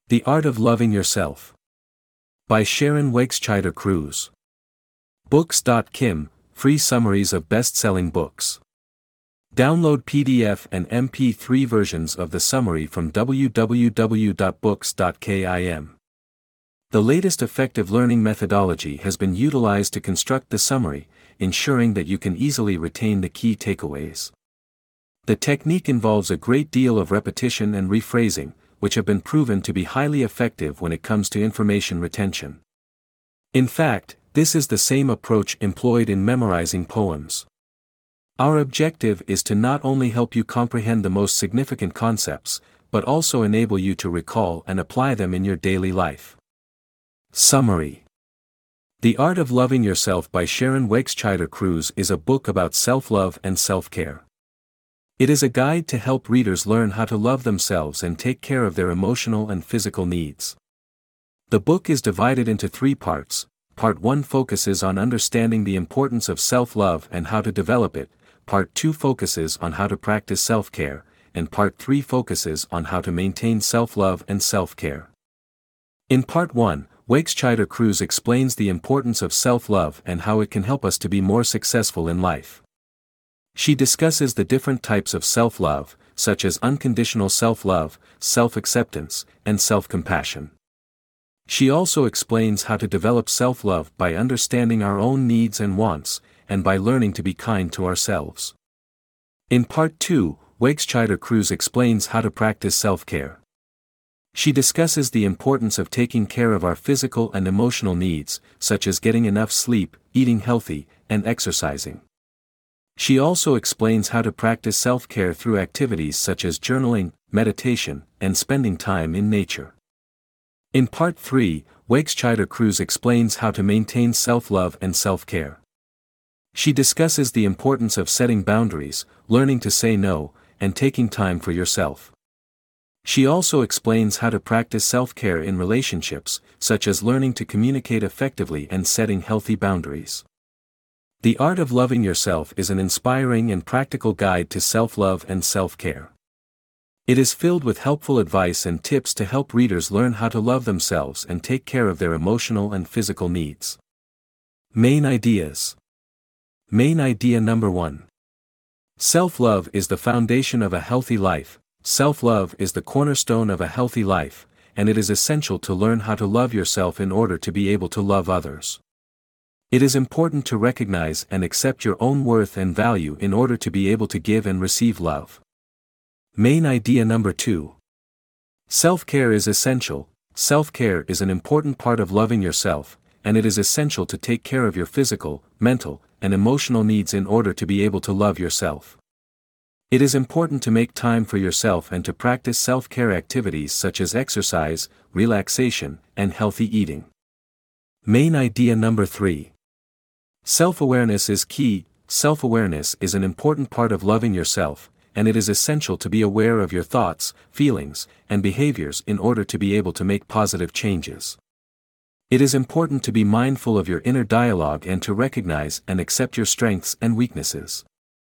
The Art of Loving Yourself. By Sharon Wegscheider Cruz. Books.kim, free summaries of best-selling books. Download PDF and MP3 versions of the summary from www.books.kim. The latest effective learning methodology has been utilized to construct the summary, ensuring that you can easily retain the key takeaways. The technique involves a great deal of repetition and rephrasing, which have been proven to be highly effective when it comes to information retention. In fact, this is the same approach employed in memorizing poems. Our objective is to not only help you comprehend the most significant concepts, but also enable you to recall and apply them in your daily life. Summary. The Art of Loving Yourself by Sharon Wegscheider Cruz is a book about self-love and self-care. It is a guide to help readers learn how to love themselves and take care of their emotional and physical needs. The book is divided into 3 parts. Part 1 focuses on understanding the importance of self-love and how to develop it, Part 2 focuses on how to practice self-care, and Part 3 focuses on how to maintain self-love and self-care. In Part 1, Wegscheider Cruz explains the importance of self-love and how it can help us to be more successful in life. She discusses the different types of self-love, such as unconditional self-love, self-acceptance, and self-compassion. She also explains how to develop self-love by understanding our own needs and wants, and by learning to be kind to ourselves. In Part 2, Wegscheider Cruz explains how to practice self-care. She discusses the importance of taking care of our physical and emotional needs, such as getting enough sleep, eating healthy, and exercising. She also explains how to practice self-care through activities such as journaling, meditation, and spending time in nature. In Part 3, Wegscheider Cruz explains how to maintain self-love and self-care. She discusses the importance of setting boundaries, learning to say no, and taking time for yourself. She also explains how to practice self-care in relationships, such as learning to communicate effectively and setting healthy boundaries. The Art of Loving Yourself is an inspiring and practical guide to self-love and self-care. It is filled with helpful advice and tips to help readers learn how to love themselves and take care of their emotional and physical needs. Main ideas. Main idea number 1. Self-love is the foundation of a healthy life. Self-love is the cornerstone of a healthy life, and it is essential to learn how to love yourself in order to be able to love others. It is important to recognize and accept your own worth and value in order to be able to give and receive love. Main idea number 2. Self-care is essential. Self-care is an important part of loving yourself, and it is essential to take care of your physical, mental, and emotional needs in order to be able to love yourself. It is important to make time for yourself and to practice self-care activities such as exercise, relaxation, and healthy eating. Main idea number 3. Self-awareness is key. Self-awareness is an important part of loving yourself, and it is essential to be aware of your thoughts, feelings, and behaviors in order to be able to make positive changes. It is important to be mindful of your inner dialogue and to recognize and accept your strengths and weaknesses.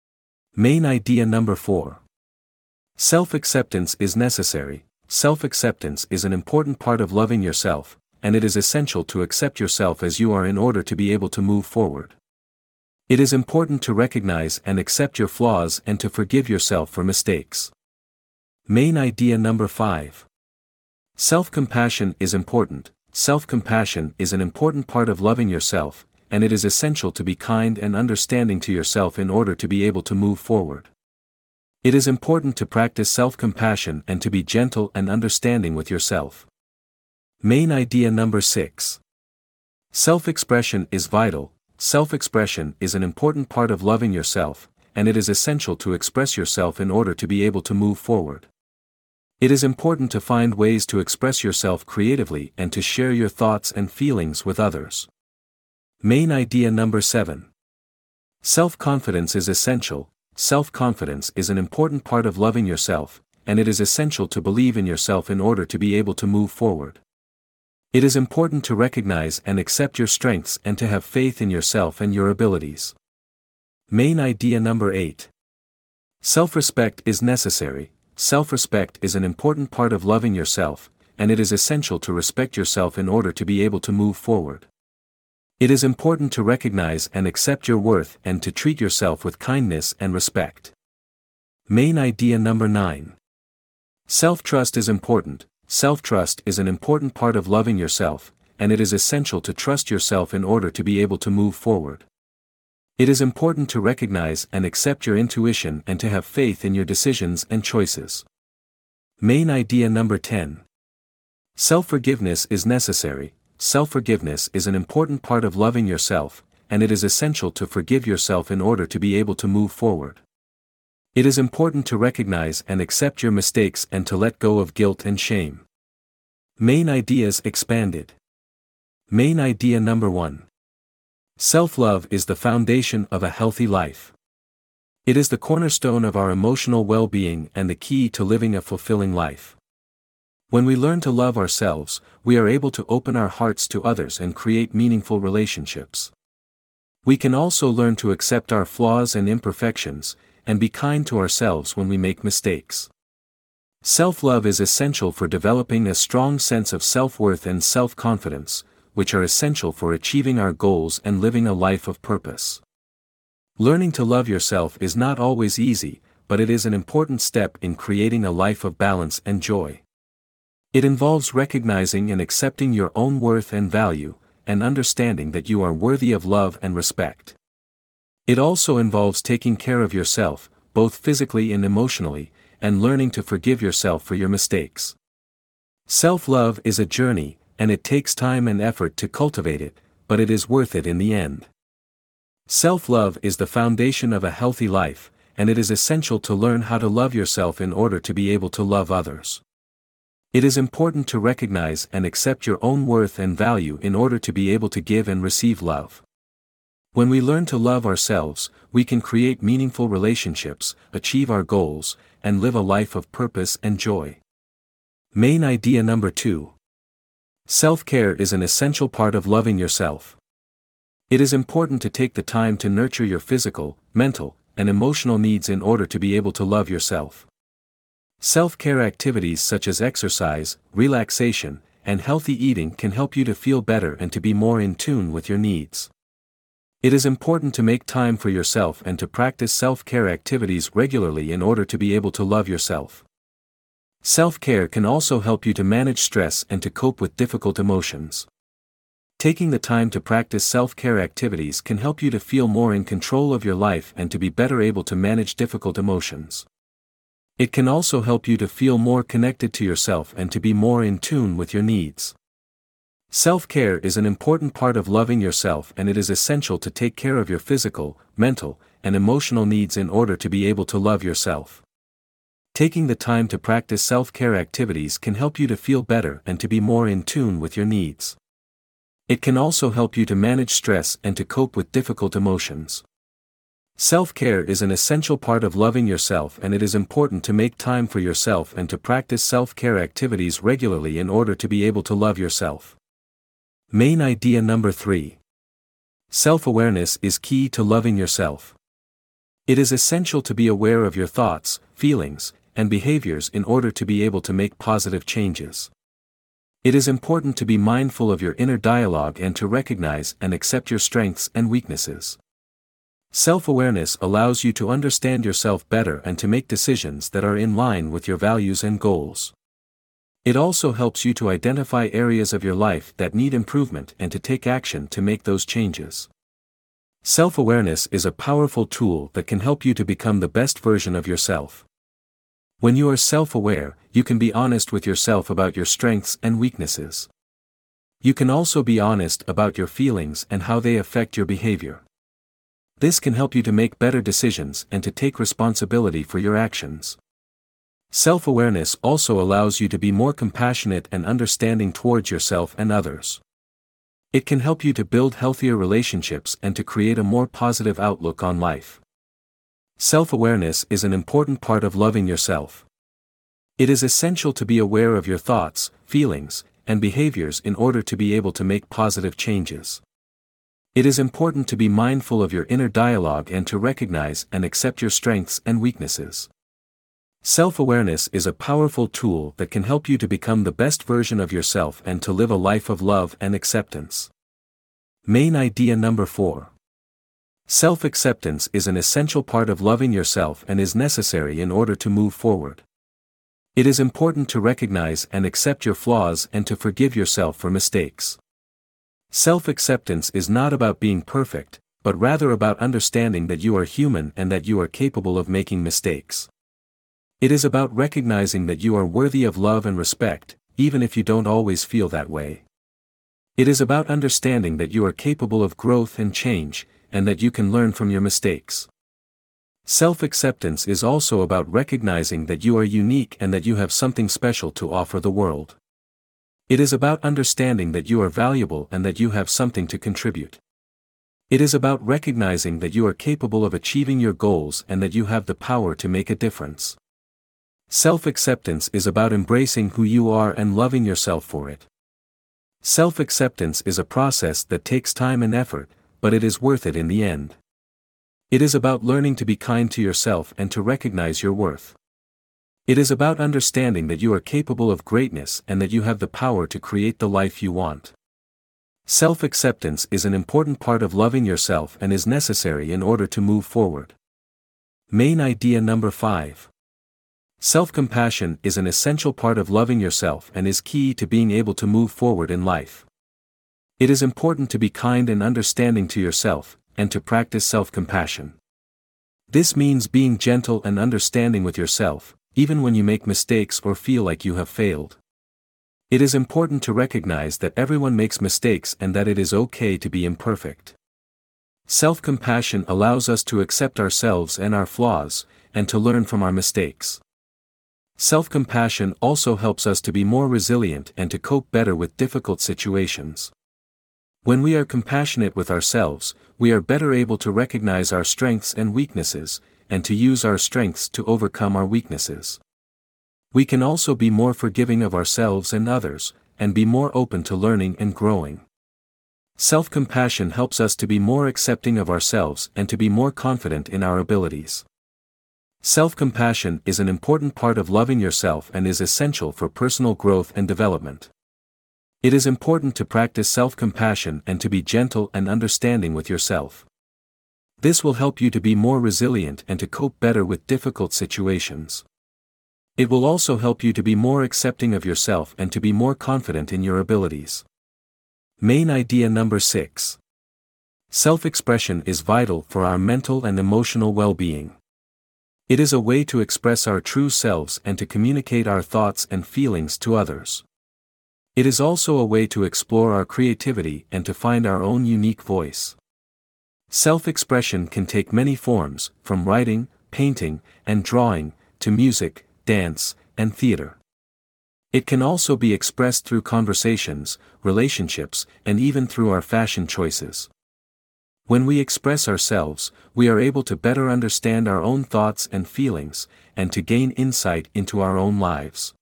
Main idea number 4. Self-acceptance is necessary. Self-acceptance is an important part of loving yourself, and it is essential to accept yourself as you are in order to be able to move forward. It is important to recognize and accept your flaws and to forgive yourself for mistakes. Main idea number 5. Self-compassion is important. Self-compassion is an important part of loving yourself, and it is essential to be kind and understanding to yourself in order to be able to move forward. It is important to practice self-compassion and to be gentle and understanding with yourself. Main idea number 6. Self-expression is vital. Self-expression is an important part of loving yourself, and it is essential to express yourself in order to be able to move forward. It is important to find ways to express yourself creatively and to share your thoughts and feelings with others. Main idea number 7. Self-confidence is essential. Self-confidence is an important part of loving yourself, and it is essential to believe in yourself in order to be able to move forward. It is important to recognize and accept your strengths and to have faith in yourself and your abilities. Main idea number 8. Self-respect is necessary. Self-respect is an important part of loving yourself, and it is essential to respect yourself in order to be able to move forward. It is important to recognize and accept your worth and to treat yourself with kindness and respect. Main idea number 9. Self-trust is important. Self-trust is an important part of loving yourself, and it is essential to trust yourself in order to be able to move forward. It is important to recognize and accept your intuition and to have faith in your decisions and choices. Main idea number 10. Self-forgiveness is necessary. Self-forgiveness is an important part of loving yourself, and it is essential to forgive yourself in order to be able to move forward. It is important to recognize and accept your mistakes and to let go of guilt and shame. Main ideas expanded. Main idea number 1. Self-love is the foundation of a healthy life. It is the cornerstone of our emotional well-being and the key to living a fulfilling life. When we learn to love ourselves, we are able to open our hearts to others and create meaningful relationships. We can also learn to accept our flaws and imperfections, and be kind to ourselves when we make mistakes. Self-love is essential for developing a strong sense of self-worth and self-confidence, which are essential for achieving our goals and living a life of purpose. Learning to love yourself is not always easy, but it is an important step in creating a life of balance and joy. It involves recognizing and accepting your own worth and value, and understanding that you are worthy of love and respect. It also involves taking care of yourself, both physically and emotionally, and learning to forgive yourself for your mistakes. Self-love is a journey, and it takes time and effort to cultivate it, but it is worth it in the end. Self-love is the foundation of a healthy life, and it is essential to learn how to love yourself in order to be able to love others. It is important to recognize and accept your own worth and value in order to be able to give and receive love. When we learn to love ourselves, we can create meaningful relationships, achieve our goals, and live a life of purpose and joy. Main idea number 2. Self-care is an essential part of loving yourself. It is important to take the time to nurture your physical, mental, and emotional needs in order to be able to love yourself. Self-care activities such as exercise, relaxation, and healthy eating can help you to feel better and to be more in tune with your needs. It is important to make time for yourself and to practice self-care activities regularly in order to be able to love yourself. Self-care can also help you to manage stress and to cope with difficult emotions. Taking the time to practice self-care activities can help you to feel more in control of your life and to be better able to manage difficult emotions. It can also help you to feel more connected to yourself and to be more in tune with your needs. Self-care is an important part of loving yourself, and it is essential to take care of your physical, mental, and emotional needs in order to be able to love yourself. Taking the time to practice self-care activities can help you to feel better and to be more in tune with your needs. It can also help you to manage stress and to cope with difficult emotions. Self-care is an essential part of loving yourself, and it is important to make time for yourself and to practice self-care activities regularly in order to be able to love yourself. Main idea number 3. Self-awareness is key to loving yourself. It is essential to be aware of your thoughts, feelings, and behaviors in order to be able to make positive changes. It is important to be mindful of your inner dialogue and to recognize and accept your strengths and weaknesses. Self-awareness allows you to understand yourself better and to make decisions that are in line with your values and goals. It also helps you to identify areas of your life that need improvement and to take action to make those changes. Self-awareness is a powerful tool that can help you to become the best version of yourself. When you are self-aware, you can be honest with yourself about your strengths and weaknesses. You can also be honest about your feelings and how they affect your behavior. This can help you to make better decisions and to take responsibility for your actions. Self-awareness also allows you to be more compassionate and understanding towards yourself and others. It can help you to build healthier relationships and to create a more positive outlook on life. Self-awareness is an important part of loving yourself. It is essential to be aware of your thoughts, feelings, and behaviors in order to be able to make positive changes. It is important to be mindful of your inner dialogue and to recognize and accept your strengths and weaknesses. Self-awareness is a powerful tool that can help you to become the best version of yourself and to live a life of love and acceptance. Main idea number 4. Self-acceptance is an essential part of loving yourself and is necessary in order to move forward. It is important to recognize and accept your flaws and to forgive yourself for mistakes. Self-acceptance is not about being perfect, but rather about understanding that you are human and that you are capable of making mistakes. It is about recognizing that you are worthy of love and respect, even if you don't always feel that way. It is about understanding that you are capable of growth and change, and that you can learn from your mistakes. Self-acceptance is also about recognizing that you are unique and that you have something special to offer the world. It is about understanding that you are valuable and that you have something to contribute. It is about recognizing that you are capable of achieving your goals and that you have the power to make a difference. Self-acceptance is about embracing who you are and loving yourself for it. Self-acceptance is a process that takes time and effort, but it is worth it in the end. It is about learning to be kind to yourself and to recognize your worth. It is about understanding that you are capable of greatness and that you have the power to create the life you want. Self-acceptance is an important part of loving yourself and is necessary in order to move forward. Main idea number 5. Self-compassion is an essential part of loving yourself and is key to being able to move forward in life. It is important to be kind and understanding to yourself, and to practice self-compassion. This means being gentle and understanding with yourself, even when you make mistakes or feel like you have failed. It is important to recognize that everyone makes mistakes and that it is okay to be imperfect. Self-compassion allows us to accept ourselves and our flaws, and to learn from our mistakes. Self-compassion also helps us to be more resilient and to cope better with difficult situations. When we are compassionate with ourselves, we are better able to recognize our strengths and weaknesses, and to use our strengths to overcome our weaknesses. We can also be more forgiving of ourselves and others, and be more open to learning and growing. Self-compassion helps us to be more accepting of ourselves and to be more confident in our abilities. Self-compassion is an important part of loving yourself and is essential for personal growth and development. It is important to practice self-compassion and to be gentle and understanding with yourself. This will help you to be more resilient and to cope better with difficult situations. It will also help you to be more accepting of yourself and to be more confident in your abilities. Main idea number 6. Self-expression is vital for our mental and emotional well-being. It is a way to express our true selves and to communicate our thoughts and feelings to others. It is also a way to explore our creativity and to find our own unique voice. Self-expression can take many forms, from writing, painting, and drawing, to music, dance, and theater. It can also be expressed through conversations, relationships, and even through our fashion choices. When we express ourselves, we are able to better understand our own thoughts and feelings, and to gain insight into our own lives.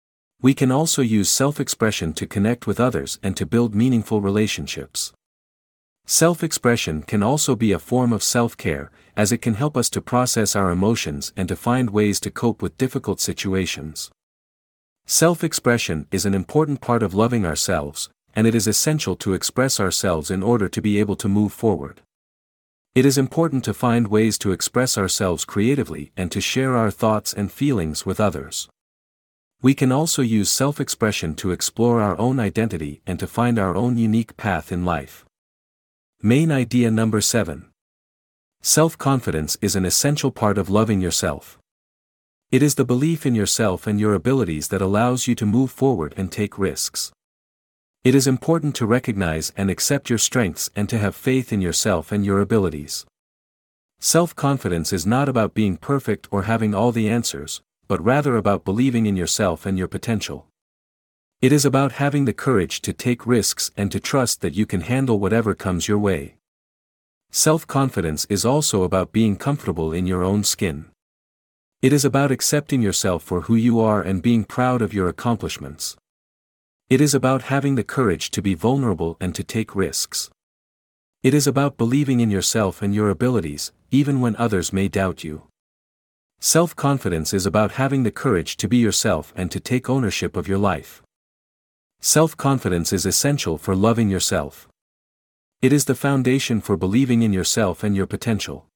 We can also use self-expression to connect with others and to build meaningful relationships. Self-expression can also be a form of self-care, as it can help us to process our emotions and to find ways to cope with difficult situations. Self-expression is an important part of loving ourselves, and it is essential to express ourselves in order to be able to move forward. It is important to find ways to express ourselves creatively and to share our thoughts and feelings with others. We can also use self-expression to explore our own identity and to find our own unique path in life. Main idea number 7. Self-confidence is an essential part of loving yourself. It is the belief in yourself and your abilities that allows you to move forward and take risks. It is important to recognize and accept your strengths and to have faith in yourself and your abilities. Self-confidence is not about being perfect or having all the answers, but rather about believing in yourself and your potential. It is about having the courage to take risks and to trust that you can handle whatever comes your way. Self-confidence is also about being comfortable in your own skin. It is about accepting yourself for who you are and being proud of your accomplishments. It is about having the courage to be vulnerable and to take risks. It is about believing in yourself and your abilities, even when others may doubt you. Self-confidence is about having the courage to be yourself and to take ownership of your life. Self-confidence is essential for loving yourself. It is the foundation for believing in yourself and your potential.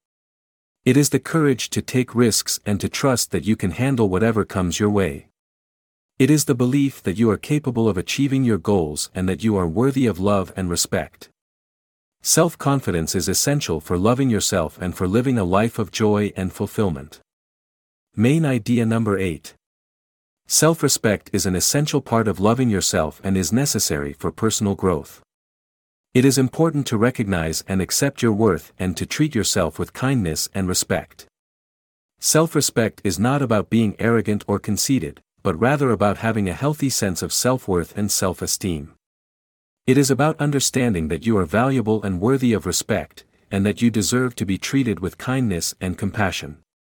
It is the courage to take risks and to trust that you can handle whatever comes your way. It is the belief that you are capable of achieving your goals and that you are worthy of love and respect. Self-confidence is essential for loving yourself and for living a life of joy and fulfillment. Main idea number 8. Self-respect is an essential part of loving yourself and is necessary for personal growth. It is important to recognize and accept your worth and to treat yourself with kindness and respect. Self-respect is not about being arrogant or conceited, but rather about having a healthy sense of self-worth and self-esteem. It is about understanding that you are valuable and worthy of respect, and that you deserve to be treated with kindness and compassion.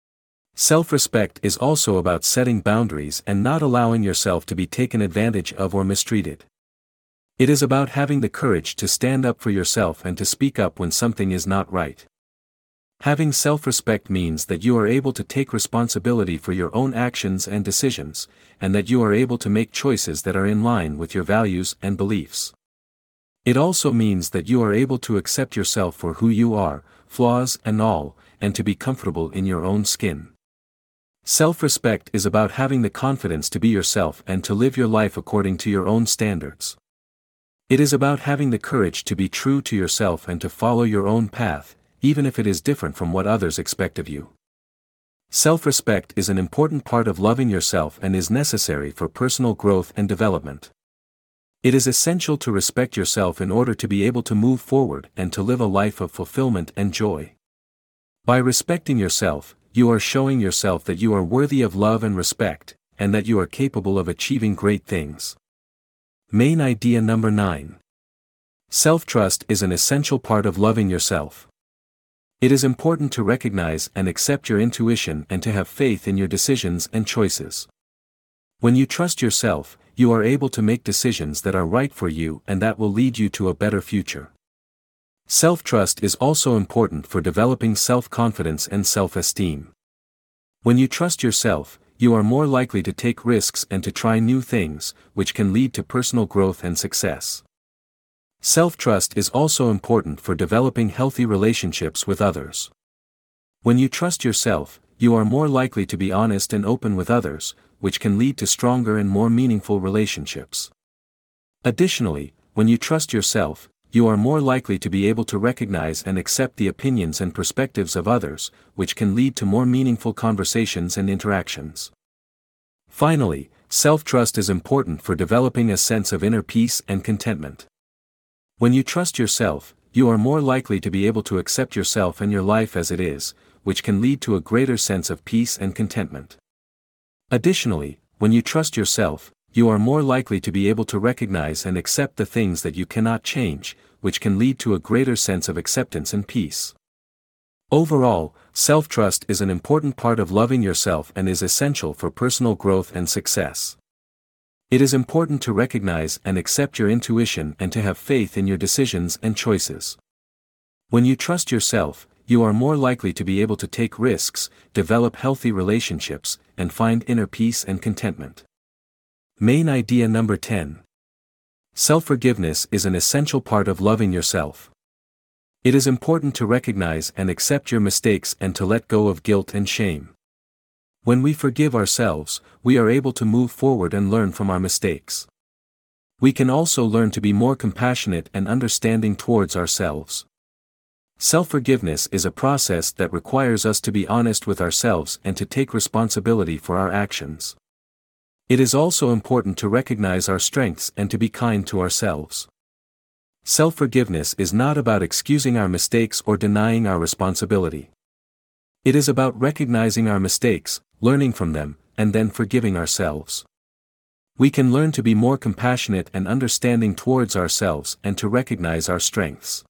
Self-respect is also about setting boundaries and not allowing yourself to be taken advantage of or mistreated. It is about having the courage to stand up for yourself and to speak up when something is not right. Having self-respect means that you are able to take responsibility for your own actions and decisions, and that you are able to make choices that are in line with your values and beliefs. It also means that you are able to accept yourself for who you are, flaws and all, and to be comfortable in your own skin. Self-respect is about having the confidence to be yourself and to live your life according to your own standards. It is about having the courage to be true to yourself and to follow your own path, even if it is different from what others expect of you. Self-respect is an important part of loving yourself and is necessary for personal growth and development. It is essential to respect yourself in order to be able to move forward and to live a life of fulfillment and joy. By respecting yourself, you are showing yourself that you are worthy of love and respect, and that you are capable of achieving great things. Main idea number 9. Self-trust is an essential part of loving yourself. It is important to recognize and accept your intuition and to have faith in your decisions and choices. When you trust yourself, you are able to make decisions that are right for you and that will lead you to a better future. Self-trust is also important for developing self-confidence and self-esteem. When you trust yourself, you are more likely to take risks and to try new things, which can lead to personal growth and success. Self-trust is also important for developing healthy relationships with others. When you trust yourself, you are more likely to be honest and open with others, which can lead to stronger and more meaningful relationships. Additionally, when you trust yourself, you are more likely to be able to recognize and accept the opinions and perspectives of others, which can lead to more meaningful conversations and interactions. Finally, self-trust is important for developing a sense of inner peace and contentment. When you trust yourself, you are more likely to be able to accept yourself and your life as it is, which can lead to a greater sense of peace and contentment. Additionally, when you trust yourself, you are more likely to be able to recognize and accept the things that you cannot change, which can lead to a greater sense of acceptance and peace. Overall, self-trust is an important part of loving yourself and is essential for personal growth and success. It is important to recognize and accept your intuition and to have faith in your decisions and choices. When you trust yourself, you are more likely to be able to take risks, develop healthy relationships, and find inner peace and contentment. Main idea number 10. Self-forgiveness is an essential part of loving yourself. It is important to recognize and accept your mistakes and to let go of guilt and shame. When we forgive ourselves, we are able to move forward and learn from our mistakes. We can also learn to be more compassionate and understanding towards ourselves. Self-forgiveness is a process that requires us to be honest with ourselves and to take responsibility for our actions. It is also important to recognize our strengths and to be kind to ourselves. Self-forgiveness is not about excusing our mistakes or denying our responsibility. It is about recognizing our mistakes, learning from them, and then forgiving ourselves. We can learn to be more compassionate and understanding towards ourselves and to recognize our strengths.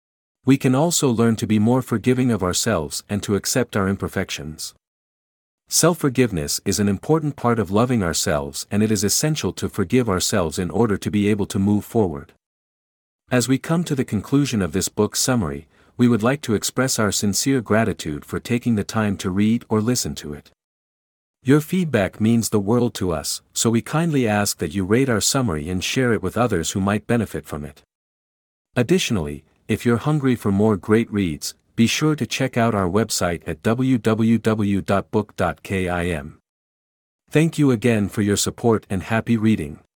We can also learn to be more forgiving of ourselves and to accept our imperfections. Self-forgiveness is an important part of loving ourselves, and it is essential to forgive ourselves in order to be able to move forward. As we come to the conclusion of this book summary, we would like to express our sincere gratitude for taking the time to read or listen to it. Your feedback means the world to us, so we kindly ask that you rate our summary and share it with others who might benefit from it. Additionally, if you're hungry for more great reads, be sure to check out our website at www.book.kim. Thank you again for your support and happy reading.